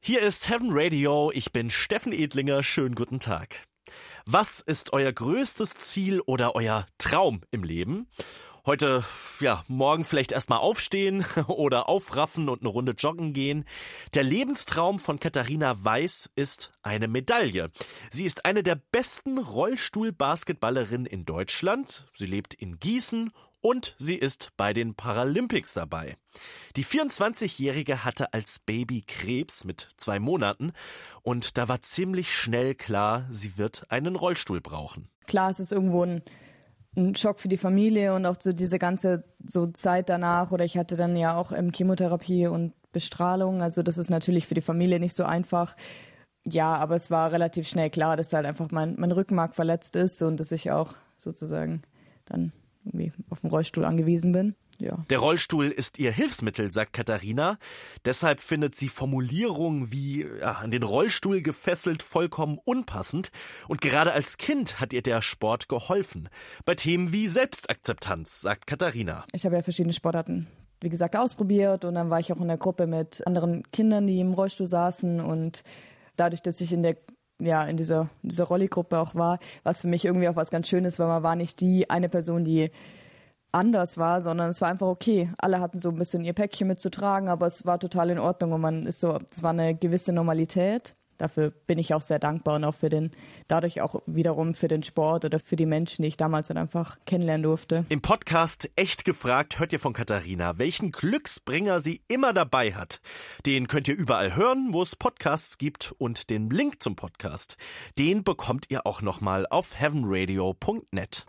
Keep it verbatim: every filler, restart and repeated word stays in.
Hier ist Heaven Radio, ich bin Steffen Edlinger, schönen guten Tag. Was ist euer größtes Ziel oder euer Traum im Leben? Heute, ja, morgen vielleicht erstmal aufstehen oder aufraffen und eine Runde joggen gehen. Der Lebenstraum von Katharina Weiß ist eine Medaille. Sie ist eine der besten Rollstuhl-Basketballerinnen in Deutschland. Sie lebt in Gießen und sie ist bei den Paralympics dabei. Die vierundzwanzigjährige hatte als Baby Krebs mit zwei Monaten und da war ziemlich schnell klar, sie wird einen Rollstuhl brauchen. Klar, es ist irgendwo ein, ein Schock für die Familie und auch so diese ganze so Zeit danach. Oder ich hatte dann ja auch ähm, Chemotherapie und Bestrahlung. Also das ist natürlich für die Familie nicht so einfach. Ja, aber es war relativ schnell klar, dass halt einfach mein, mein Rückenmark verletzt ist und dass ich auch sozusagen dann irgendwie auf den Rollstuhl angewiesen bin. Ja. Der Rollstuhl ist ihr Hilfsmittel, sagt Katharina. Deshalb findet sie Formulierungen wie ja, an den Rollstuhl gefesselt vollkommen unpassend. Und gerade als Kind hat ihr der Sport geholfen. Bei Themen wie Selbstakzeptanz, sagt Katharina. Ich habe ja verschiedene Sportarten, wie gesagt, ausprobiert. Und dann war ich auch in der Gruppe mit anderen Kindern, die im Rollstuhl saßen. Und dadurch, dass ich in der ja, in dieser, in dieser Rolli-Gruppe auch war, was für mich irgendwie auch was ganz Schönes, weil man war nicht die eine Person, die anders war, sondern es war einfach okay. Alle hatten so ein bisschen ihr Päckchen mitzutragen, aber es war total in Ordnung und man ist so, es war eine gewisse Normalität. Dafür bin ich auch sehr dankbar und auch für den, dadurch auch wiederum für den Sport oder für die Menschen, die ich damals dann einfach kennenlernen durfte. Im Podcast Echt gefragt hört ihr von Katharina, welchen Glücksbringer sie immer dabei hat. Den könnt ihr überall hören, wo es Podcasts gibt, und den Link zum Podcast, den bekommt ihr auch nochmal auf heaven radio punkt net.